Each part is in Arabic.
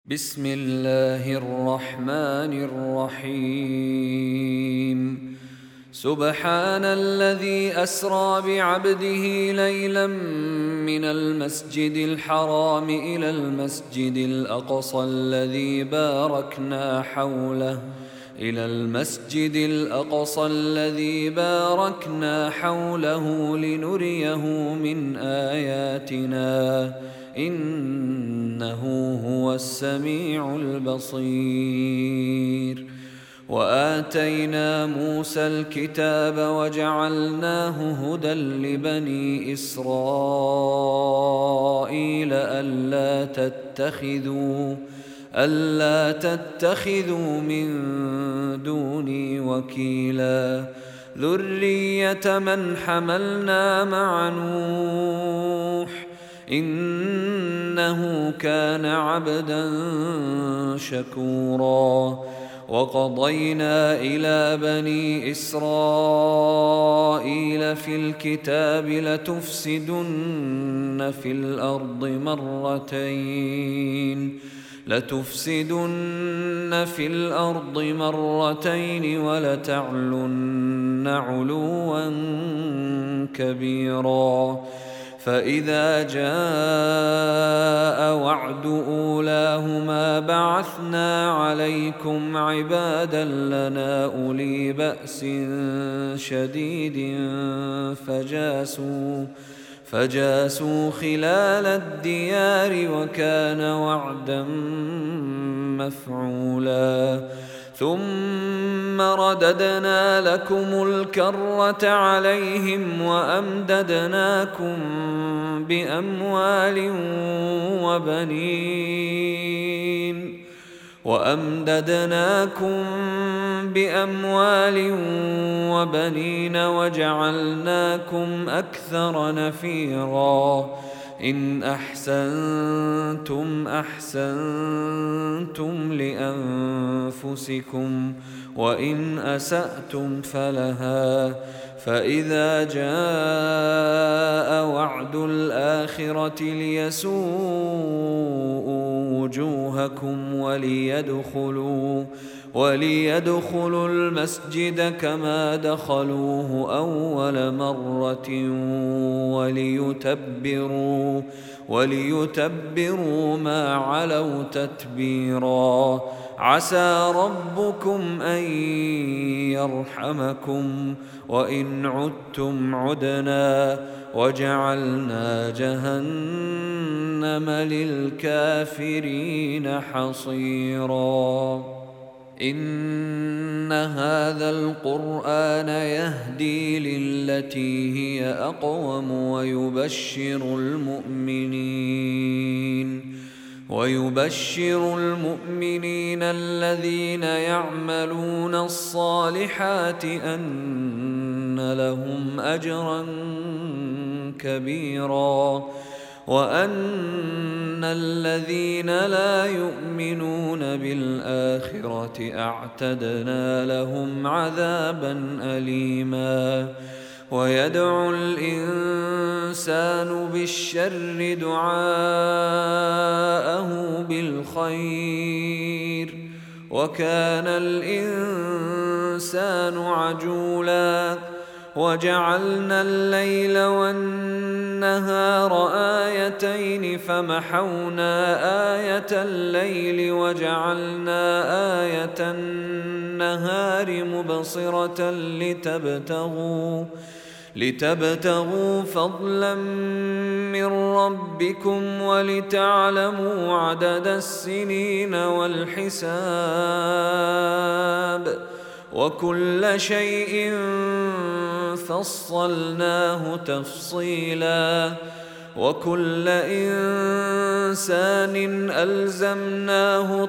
بسم الله الرحمن الرحيم. سبحان الذي أسرى بعبده ليلا من المسجد الحرام إلى المسجد الأقصى الذي باركنا حوله لنريه من آياتنا إنه هو السميع البصير. وآتينا موسى الكتاب وجعلناه هدى لبني إسرائيل ألا تتخذوا من دوني وكيلا ذرية من حملنا مع نوح إنه كان عبدا شكورا. وقضينا إلى بني إسرائيل في الكتاب لتفسدن في الأرض مرتين ولتعلن علوا كبيرا. فإذا جاء وعد أولاهما بعثنا عليكم عبادا لنا أولي بأس شديد فجاسوا خلال الديار وكان وعدا مفعولا. ثم رددنا لكم الكرة عليهم وأمددناكم بأموال وبنين وجعلناكم أكثر نفيرا. إن أحسنتم أحسنتم لأنفسكم وإن أسأتم فلها. فإذا جاء وعد الآخرة ليسوءوا وجوهكم وليدخلوا المسجد كما دخلوه أول مرة وليتبروا ما علوا تتبيرا. عسى ربكم أن يرحمكم وإن عدتم عدنا وجعلنا جهنم للكافرين حصيرا. إن هذا القرآن يهدي للتي هي أقوم ويبشر المؤمنين الذين يعملون الصالحات أن لهم أجرا كبيرا وأن الذين لا يؤمنون بالآخرة أعتدنا لهم عذابا أليما. ويدعو الإنسان بالشر دعاءه بالخير وكان الإنسان عجولا. وجعلنا الليل والنهار آيتين فمحونا آية الليل وجعلنا آية النهار مبصرة لتبتغوا فضلا من ربكم ولتعلموا عدد السنين والحساب وكل شيء فصلناه تفصيلا. وكل إنسان ألزمناه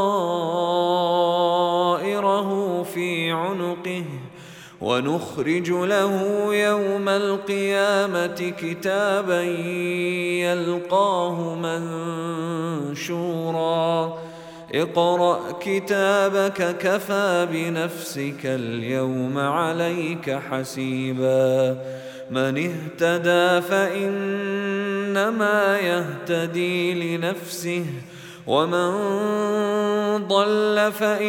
طائره في عنقه ونخرج له يوم القيامة كتابا يلقاه منشورا. اقرأ كتابك كفى بنفسك اليوم عليك حسيبا. من اهتدى فإنما يهتدي لنفسه ومن ضل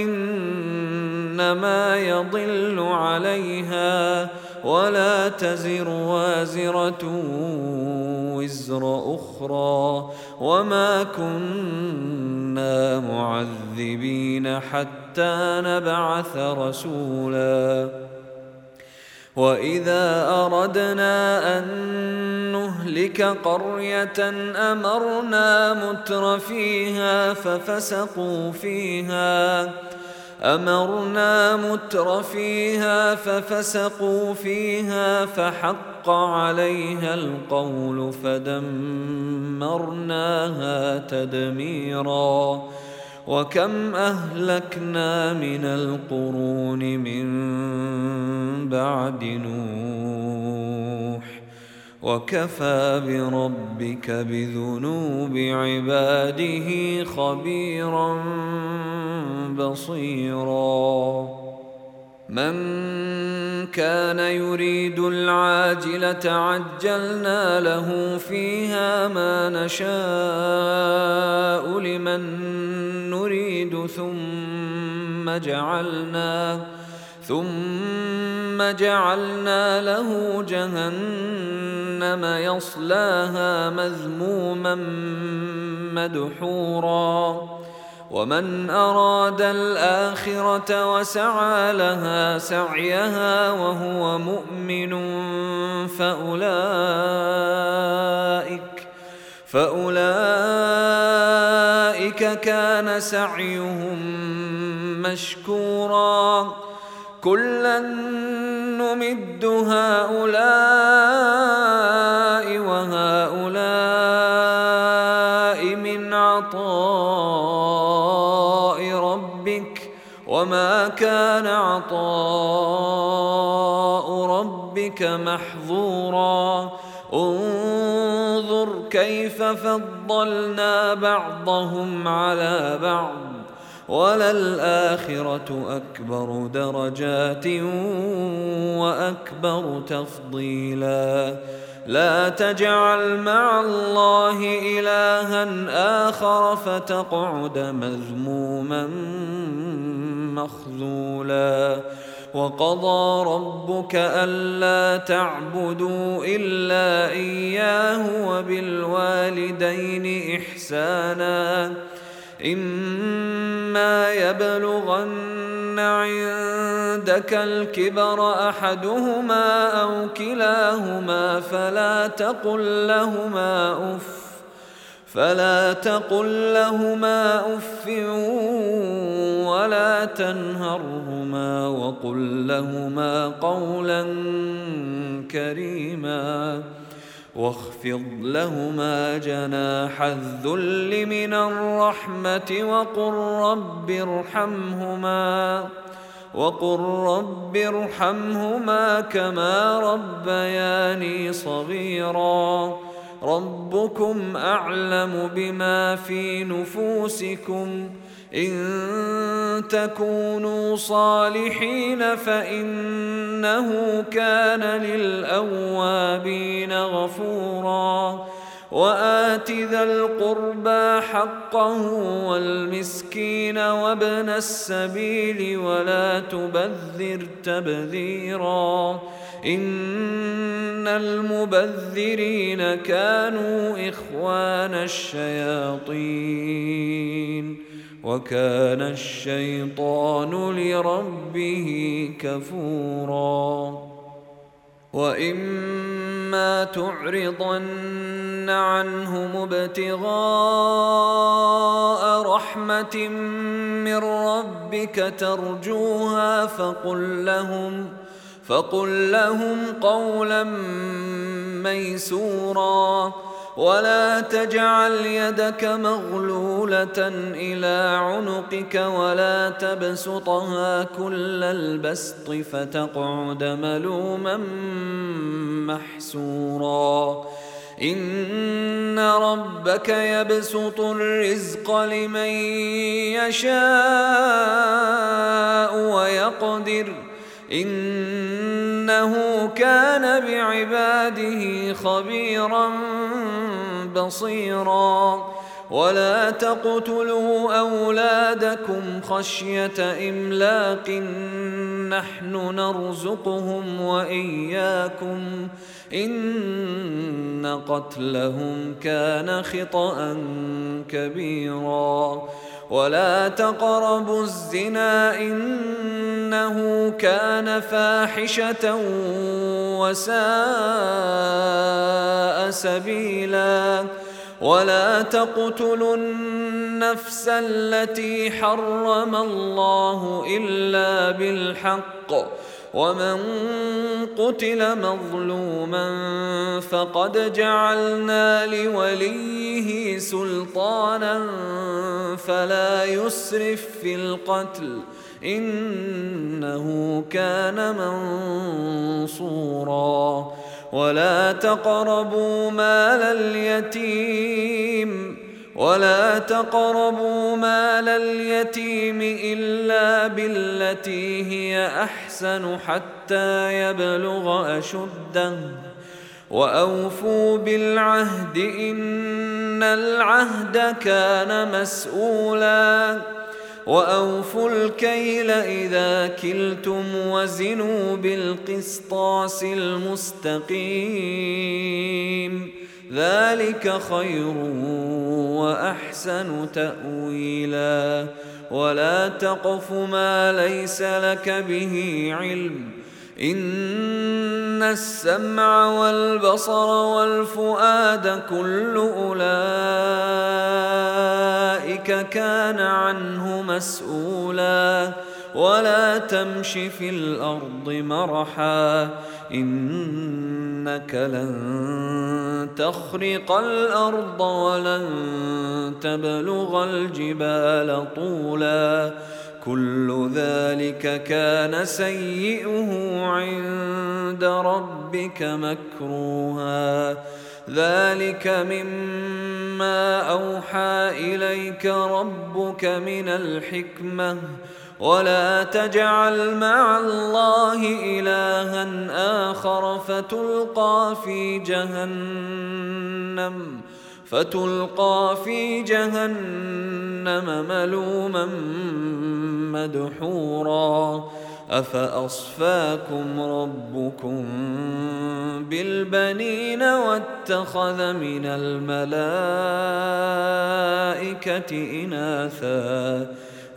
فإنما يضل عليها ولا تزر وازرة وزر أخرى وما كنا معذبين حتى نبعث رسولا وإذا أردنا أن نهلك قرية أمرنا متر فيها ففسقوا فيها فحق عليها القول فدمرناها تدميرا وكم أهلكنا من القرون من بعد نوح وكفى بربك بذنوب عباده خبيرا بصيرا من كان يريد العاجلة عجلنا له فيها ما نشاء لمن نريد ثم جعلنا له جهنم يصلاها مذموما مدحورا ومن أراد الآخرة وسعى لها سعيها وهو مؤمن فأولئك كان سعيهم مشكورا كلا نمد هؤلاء وهؤلاء من عطاء ربك وما كان عطاء ربك محظورا انظر كيف فضلنا بعضهم على بعض وللآخرة أكبر درجات وأكبر تفضيلا لا تجعل مع الله إلها آخر فتقعد مذموما مخذولا وقضى ربك ألا تعبدوا إلا إياه وبالوالدين إحسانا إما يبلغن عندك الكبر أحدهما أو كلاهما فلا تقل لهما أف ولا تنهرهما وقل لهما قولا كريما واخفض لهما جناح الذل من الرحمة وقل رب ارحمهما كما ربياني صغيرا ربكم أعلم بما في نفوسكم إن تكونوا صالحين فإنه كان للأوابين غفورا وآت ذا القربى حقه والمسكين وابن السبيل ولا تبذر تبذيرا إن المبذرين كانوا إخوان الشياطين وكان الشيطان لربه كفورا وإما تعرضن عنهم ابتغاء رحمة من ربك ترجوها فقل لهم قولا ميسورا ولا تجعل يدك مغلولة إلى عنقك ولا تبسطها كل البسط فتقعد ملوما محسورا إن ربك يبسط الرزق لمن يشاء ويقدر إنه كان بعباده خبيرا بصيرا ولا تقتلوا أولادكم خشية إملاق نحن نرزقهم وإياكم إن قتلهم كان خطأ كبيرا ولا تقربوا الزنا إنه كان فاحشة وساء سبيلا ولا تقتلوا النفس التي حرم الله إلا بالحق ومن قتل مظلوما فقد جعلنا لوليه سلطانا فلا يسرف في القتل إنه كان منصورا ولا تقربوا مال اليتيم إلا بالتي هي أحسن حتى يبلغ أشده وأوفوا بالعهد إن العهد كان مسؤولا وأوفوا الكيل إذا كلتم وزنوا بالقسطاس المستقيم ذلك خير وأحسن تأويلا ولا تقف ما ليس لك به علم إن السمع والبصر والفؤاد كل أولئك كان عنه مسؤولا ولا تمش في الأرض مرحا إنك لن تخرق الأرض ولن تبلغ الجبال طولا كل ذلك كان سيئه عند ربك مكروها ذلك مما أوحى إليك ربك من الحكمة ولا تجعل مع الله إلها آخر فتلقى في جهنم ملوما مدحورا أفأصفاكم ربكم بالبنين واتخذ من الملائكة إناثا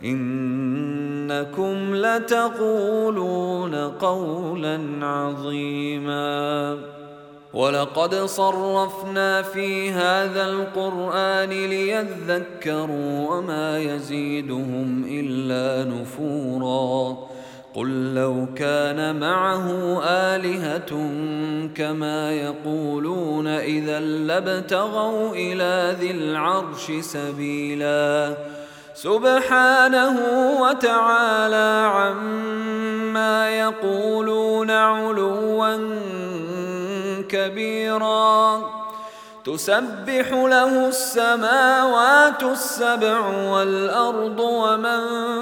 إنكم لتقولون قولا عظيما ولقد صرفنا في هذا القرآن ليذكروا وما يزيدهم إلا نفورا قل لو كان معه آلهة كما يقولون إذا لابتغوا إلى ذي العرش سبيلا سبحانه وتعالى عما يقولون علوا كبيرا تسبح له السماوات السبع والأرض ومن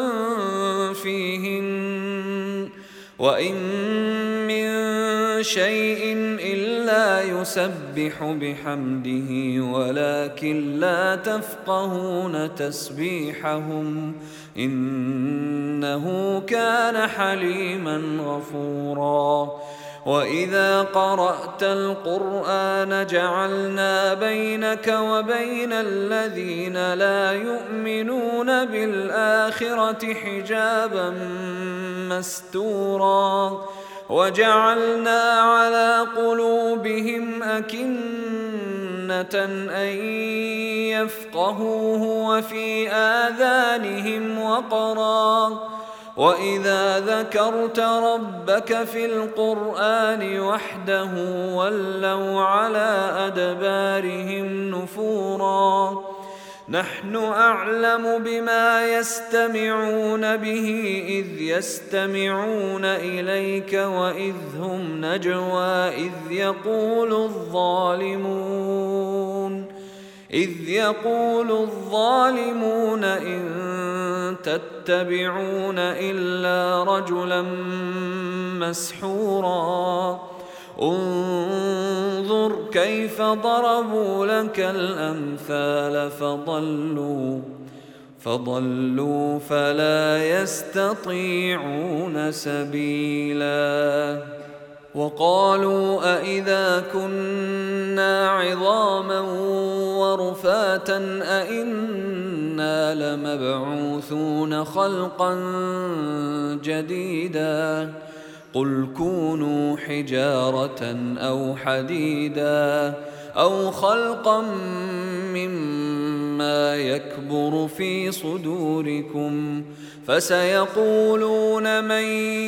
فيهن وإن من شيء إلا يسبح بحمده ولكن لا تفقهون تسبيحهم إنه كان حليما غفورا وإذا قرأت القرآن جعلنا بينك وبين الذين لا يؤمنون بالآخرة حجابا مستورا وجعلنا على قلوبهم أكنة أن يفقهوه وفي آذانهم وقرا وإذا ذكرت ربك في القرآن وحده ولوا على أدبارهم نفورا نحن أعلم بما يستمعون به إذ يستمعون إليك وإذ هم نجوى إذ يقول الظالمون إن تتبعون إلا رجلا مسحورا انظر كيف ضربوا لك الأمثال فضلوا فلا يستطيعون سبيلا وقالوا أإذا كنا عظاما ورفاتا أإنا لمبعوثون خلقا جديدا قل كونوا حجارة أو حديدا أو خلقا مما يكبر في صدوركم فسيقولون من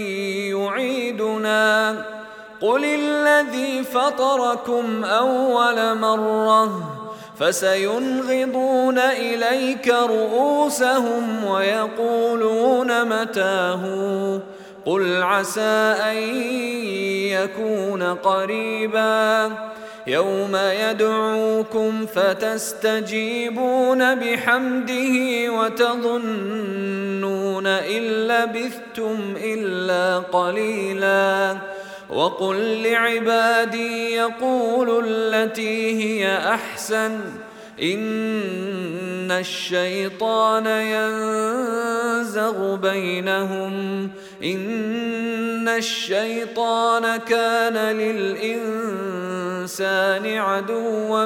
يعيدنا قل الذي فطركم أول مرة فسينغضون إليك رؤوسهم ويقولون متاه قل عسى أن يكون قريبا يوم يدعوكم فتستجيبون بحمده وتظنون إن لبثتم إلا قليلا وقل لعبادي يقولوا التي هي أحسن إن الشيطان ينزغ بينهم إن الشيطان كان للإنسان عدوا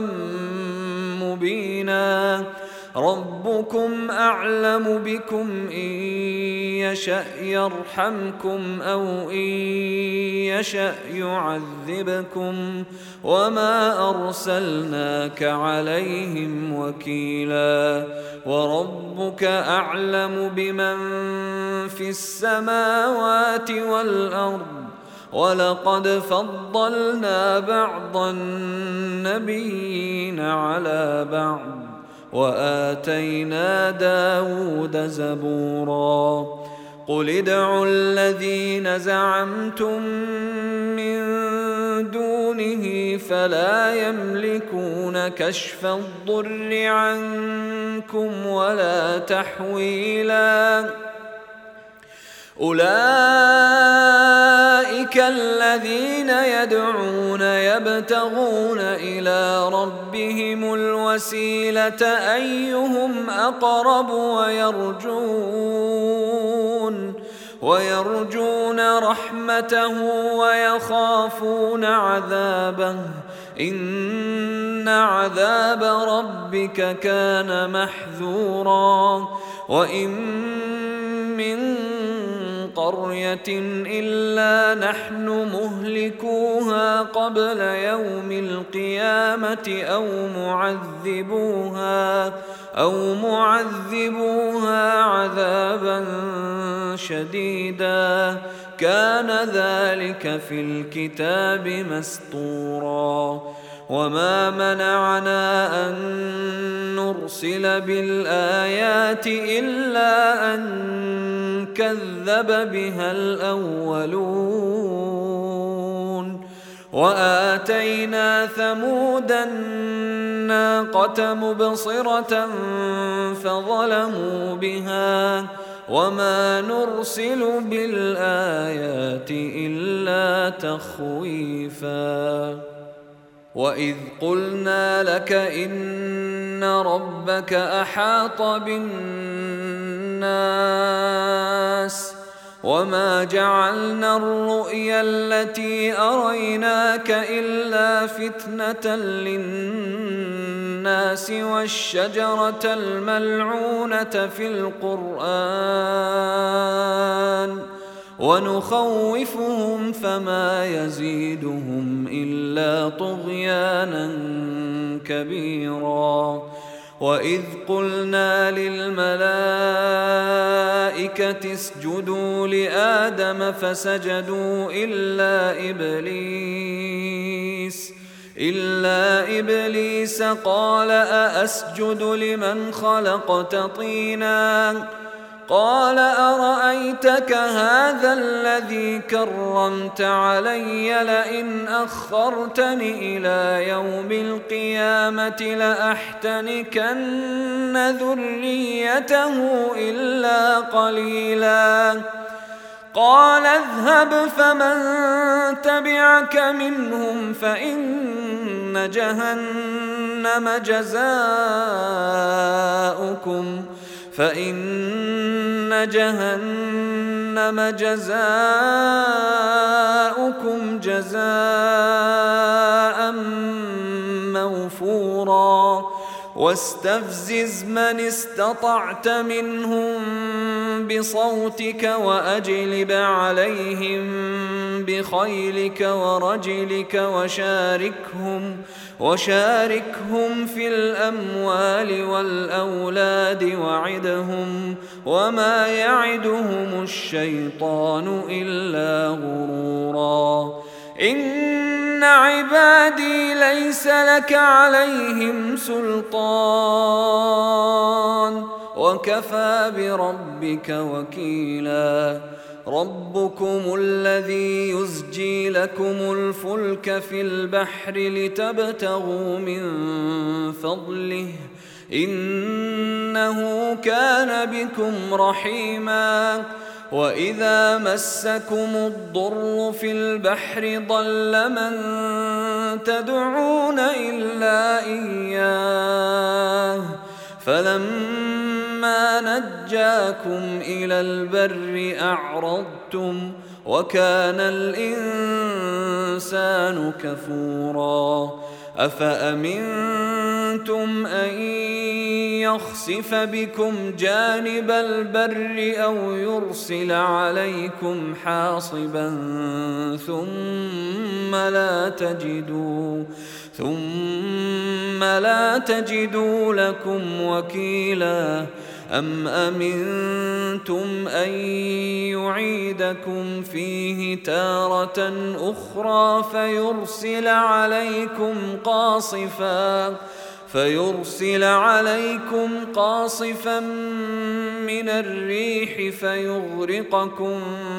مبينا ربكم أعلم بكم إن يشأ يرحمكم أو إن يشأ يعذبكم وما أرسلناك عليهم وكيلا وربك أعلم بمن في السماوات والأرض ولقد فضلنا بعض النبيين على بعض وآتينا داود زبورا قل ادعوا الذين زعمتم من دونه فلا يملكون كشف الضر عنكم ولا تحويلا أولئك الذين يدعون يبتغون إلى ربهم الوسيلة أيهم أقرب ويرجون رحمته ويخافون عذابه إن عذاب ربك كان محذورا وإن من قرية إلا نحن مهلكوها قبل يوم القيامة أو معذبوها عذابا شديدا كان ذلك في الكتاب مسطورا وما منعنا أن نرسل بالآيات إلا أن كذب بها الأولون وآتينا ثمود الناقة مبصرة فظلموا بها وما نرسل بالآيات إلا تخويفا وإذ قلنا لك إن ربك أحاط بالناس وما جعلنا الرؤيا التي أريناك إلا فتنة للناس والشجرة الملعونة في القرآن ونخوفهم فما يزيدهم إلا طغيانا كبيرا وإذ قلنا للملائكة اسجدوا لآدم فسجدوا إلا إبليس قال أأسجد لمن خلقت طينا قال أرأيتك هذا الذي كرمت علي لئن أخرتني إلى يوم القيامة لأحتنكن ذريته إلا قليلا قال اذهب فمن تبعك منهم فإن جهنم جزاؤكم جزاء موفورا واستفزز من استطعت منهم بصوتك وأجلب عليهم بخيلك ورجلك وشاركهم في الأموال والأولاد وعدهم وما يعدهم الشيطان إلا غرورا إن عبادي ليس لك عليهم سلطان وكفى بربك وكيلا ربكم الذي يزجي لكم الفلك في البحر لتبتغوا من فضله إنه كان بكم رحيما وإذا مسكم الضر في البحر ضل من تدعون إلا إياه فلما نجاكم إلى البر أعرضتم وكان الإنسان كفورا أفأمنتم أن يخسف بكم جانب البر أو يرسل عليكم حاصبا ثم لا تجدوا لكم وكيلا أم أمنتم أن يعيدكم فيه تارة أخرى فيرسل عليكم قاصفا من الريح فيغرقكم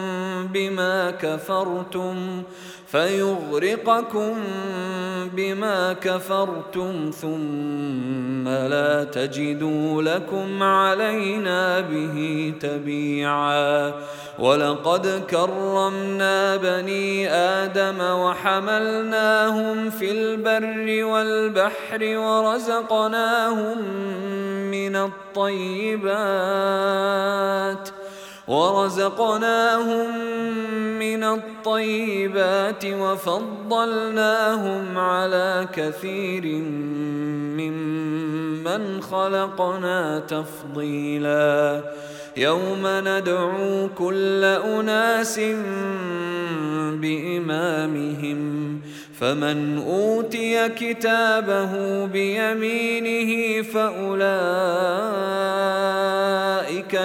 بما كفرتم ثم لا تجدوا لكم علينا به تبيعا ولقد كرمنا بني آدم وحملناهم في البر والبحر ورزقناهم من الطيبات وفضلناهم على كثير ممن خلقنا تفضيلا يوم ندعو كل أناس بإمامهم فمن أوتي كتابه بيمينه فأولئك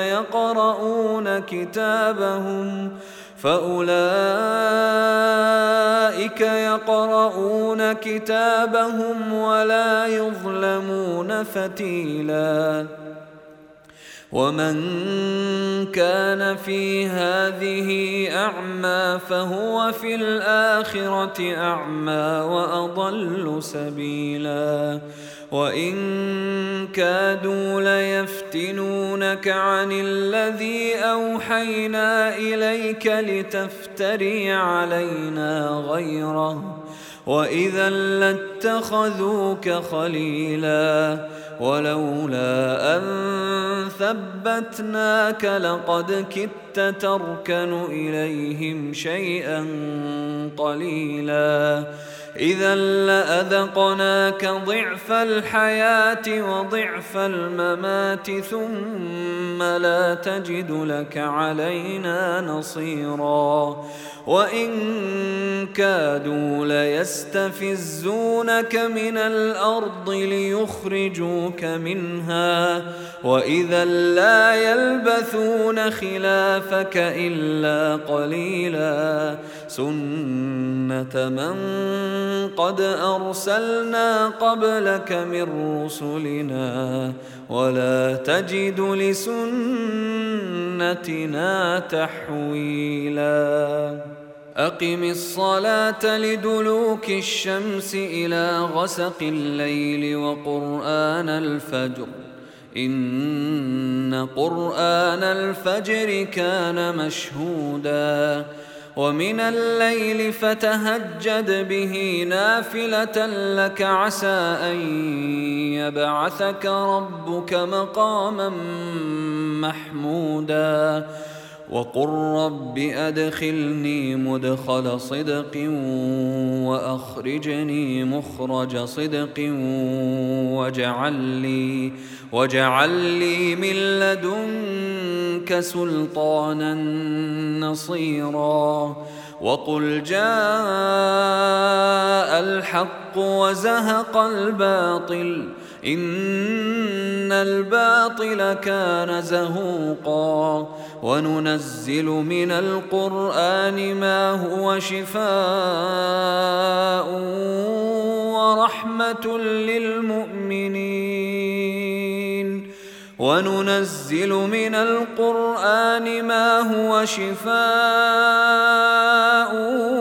يقرؤون كتابهم ولا يظلمون فتيلا ومن كان في هذه أعمى فهو في الآخرة أعمى وأضل سبيلا وإن كادوا ليفتنونك عن الذي أوحينا إليك لتفتري علينا غيره وإذا لاتخذوك خليلا ولولا أن ثبتناك لقد كدت تركن إليهم شيئا قليلا إذا لأذقناك ضعف الحياة وضعف الممات ثم لا تجد لك علينا نصيرا وإن كادوا ليستفزونك من الأرض ليخرجوك منها وإذا لا يلبثون خلافك إلا قليلا سنة من قد أرسلنا قبلك من رسلنا ولا تجد لسنتنا تحويلا أقم الصلاة لدلوك الشمس إلى غسق الليل وقرآن الفجر إن قرآن الفجر كان مشهودا ومن الليل فتهجد به نافلة لك عسى أن يبعثك ربك مقاما محمودا وقل رب أدخلني مدخل صدق وأخرجني مخرج صدق واجعل لي من لدنك سلطانا نصيرا وقل جاء الحق وزهق الباطل إن الباطل كان زهوقا وننزل من القرآن ما هو شفاء ورحمة للمؤمنين وننزل من القرآن ما هو شفاء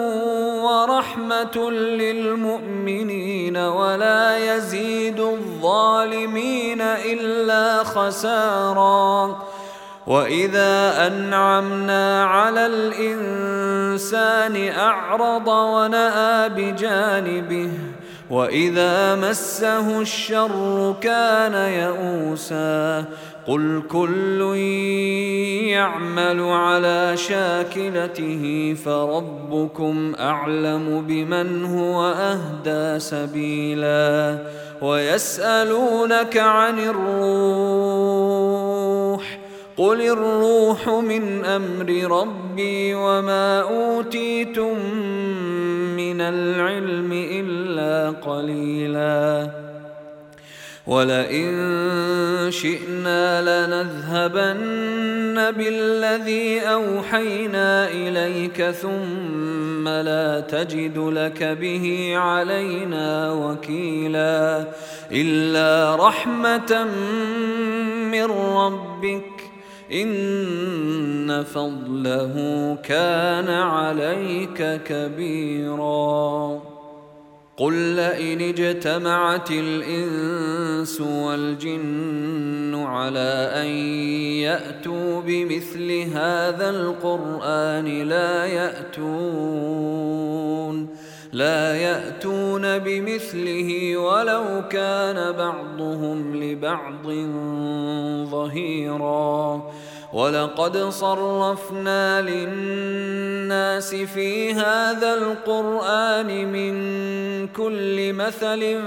ورحمة للمؤمنين ولا يزيد الظالمين إلا خسارا وإذا أنعمنا على الإنسان أعرض ونأى بجانبه وإذا مسه الشر كان يئوسا قل كل يعمل على شاكلته فربكم أعلم بمن هو أهدى سبيلا ويسألونك عن الروح قل الروح من أمر ربي وما أوتيتم من العلم إلا قليلا ولئن شئنا لنذهبن بالذي أوحينا إليك ثم لا تجد لك به علينا وكيلا إلا رحمة من ربك إن فضله كان عليك كبيرا قل لئن اجتمعت الإنس والجن على أن يأتوا بمثل هذا القرآن لا يأتون بمثله ولو كان بعضهم لبعض ظهيرا ولقد صرفنا للناس في هذا القرآن من كل مثل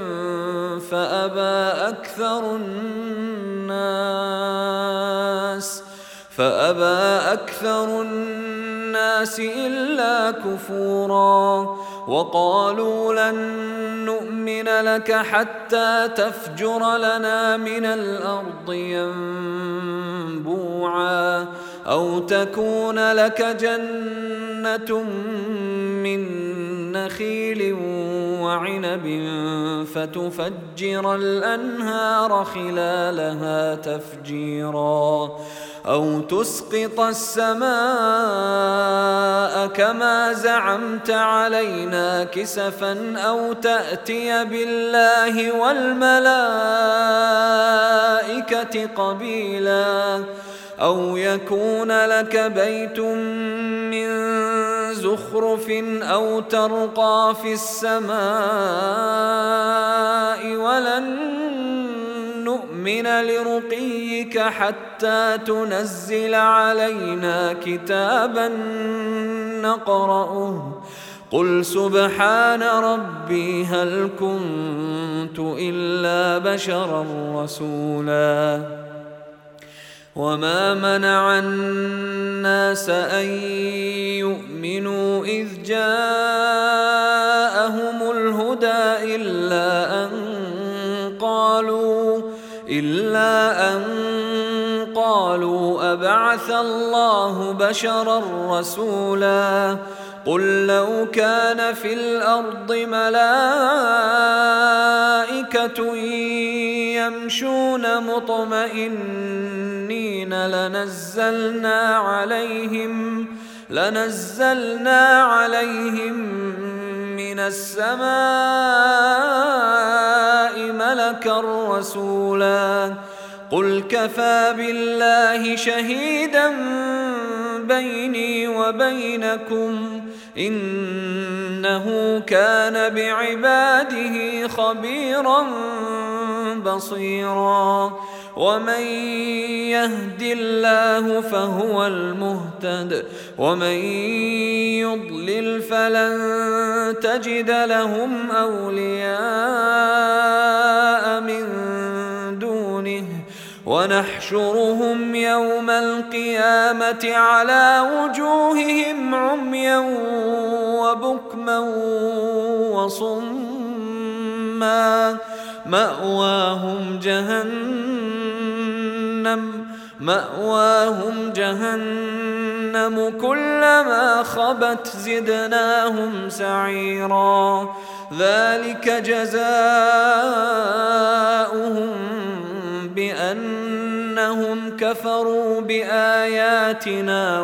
فأبى أكثر الناس إلا كفورا وقالوا لن نؤمن لك حتى تفجر لنا من الأرض ينبوعا أو تكون لك جنة من نخيل وعنب فتفجر الأنهار خلالها تفجيرا أو تسقط السماء كما زعمت علينا كسفا أو تأتي بالله والملائكة قبيلا أو يكون لك بيت من زخرف أو ترقى في السماء ولن نؤمن لرقيك حتى تنزل علينا كتابا نقرأه قل سبحان ربي هل كنت إلا بشرا رسولا وما منع الناس أن يؤمنوا إذ جاءهم الهدى إلا أن قالوا أبعث الله بشرا رسولا قل لو كان في الأرض ملائكة يمشون مطمئنين لنزلنا عليهم من السماء ملكا رسولا قل كفى بالله شهيدا بيني وبينكم إنه كان بعباده خبيرا بصيرا ومن يهد الله فهو المهتد ومن يضلل فلن تجد لهم أولياء من دونه ونحشرهم يوم القيامة على وجوههم عميا وبكما وصما مأواهم جهنم كلما خبت زدناهم سعيرا ذلك جزاؤهم بأنهم كفروا بآياتنا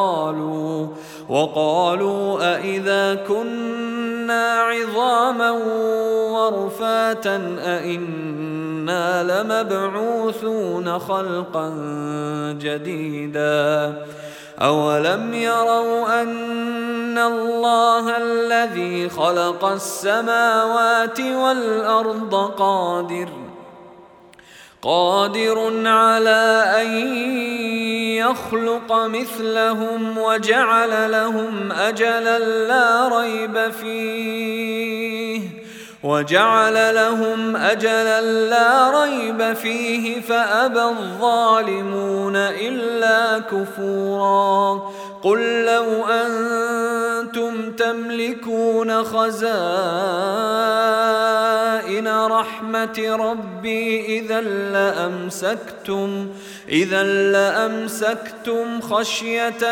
وقالوا أإذا كنا عظاما ورفاتا أإنا لمبعوثون خلقا جديدا أولم يروا أن الله الذي خلق السماوات والأرض قادر على أن يخلق مثلهم وجعل لهم أجلا لا ريب فيه فأبى الظالمون إلا كفورا قل لو أنتم تملكون خزائن رحمة ربي إذا لأمسكتم خشية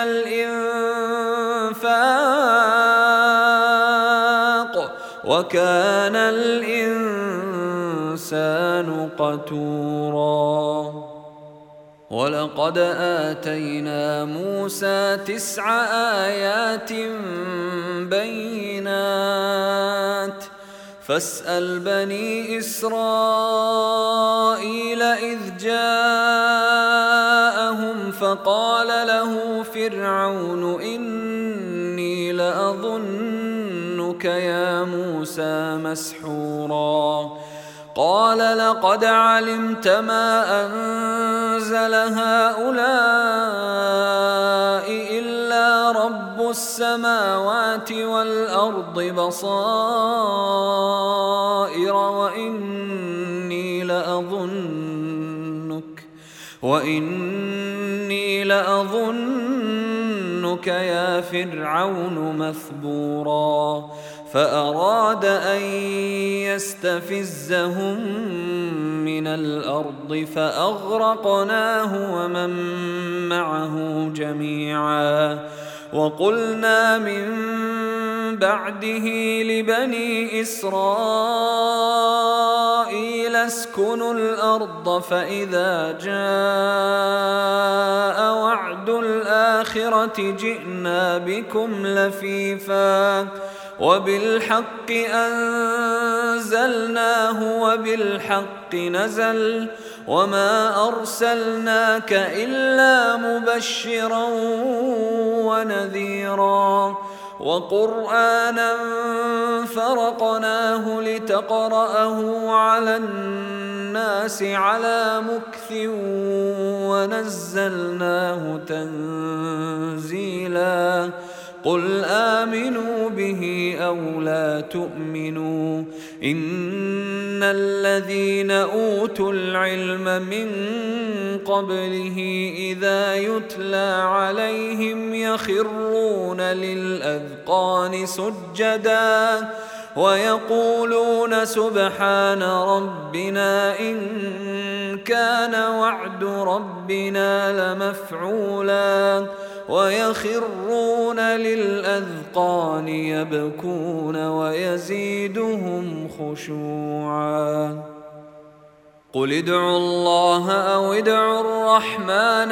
الإنفاق وكان الإنسان قتورا ولقد آتينا موسى 9 آيات بينات فاسأل بني إسرائيل إذ جاءهم فقال له فرعون إني لأظنك يا موسى مسحورا قال لقد علمت ما أنزل هؤلاء إلا رب السماوات والأرض بصائر وإني لأظنك يا فرعون مثبورا فأراد أن يستفزهم من الأرض فأغرقناه ومن معه جميعا وقلنا من بعده لبني إسرائيل اسكنوا الأرض فإذا جاء وعد الآخرة جئنا بكم لفيفا وبالحق أنزلناه وبالحق نزل وما أرسلناك إلا مبشرا ونذيرا وقرآنا فرقناه لتقرأه على الناس على مكث ونزلناه تنزيلا قل آمنوا به أو لا تؤمنوا إن الذين أوتوا العلم من قبله إذا يتلى عليهم يخرون للأذقان سجدا ويقولون سبحان ربنا إن كان وعد ربنا لمفعولا ويخرون للأذقان يبكون ويزيدهم خشوعا قل ادعوا الله أو ادعوا الرحمن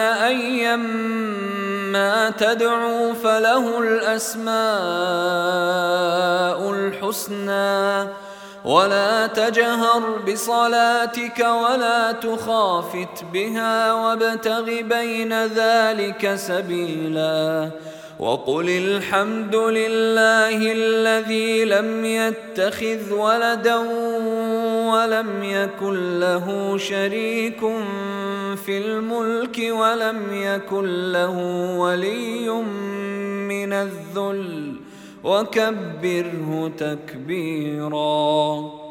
أيما تدعوا فله الأسماء الحسنى ولا تجهر بصلاتك ولا تخافت بها وابتغ بين ذلك سبيلا وقل الحمد لله الذي لم يتخذ ولدا ولم يكن له شريك في الملك ولم يكن له ولي من الذل وكبره تكبيرا.